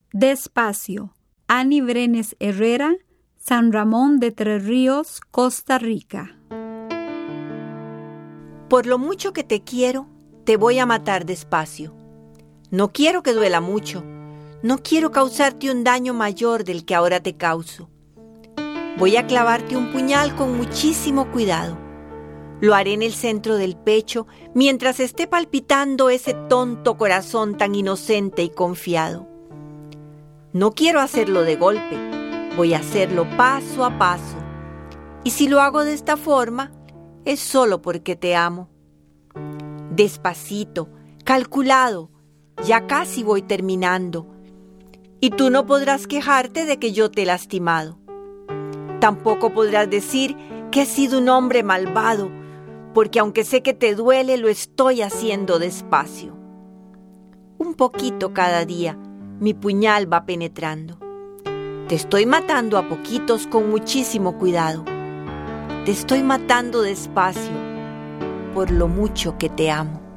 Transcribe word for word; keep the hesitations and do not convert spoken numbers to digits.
Despacio. Ani Brenes Herrera, San Ramón de Tres Ríos, Costa Rica. Por lo mucho que te quiero, te voy a matar despacio. No quiero que duela mucho. No quiero causarte un daño mayor del que ahora te causo. Voy a clavarte un puñal con muchísimo cuidado. Lo haré en el centro del pecho mientras esté palpitando ese tonto corazón tan inocente y confiado. No quiero hacerlo de golpe, voy a hacerlo paso a paso. Y si lo hago de esta forma, es solo porque te amo. Despacito, calculado, ya casi voy terminando. Y tú no podrás quejarte de que yo te he lastimado. Tampoco podrás decir que he sido un hombre malvado, porque aunque sé que te duele, lo estoy haciendo despacio. Un poquito cada día, mi puñal va penetrando. Te estoy matando a poquitos con muchísimo cuidado. Te estoy matando despacio, por lo mucho que te amo.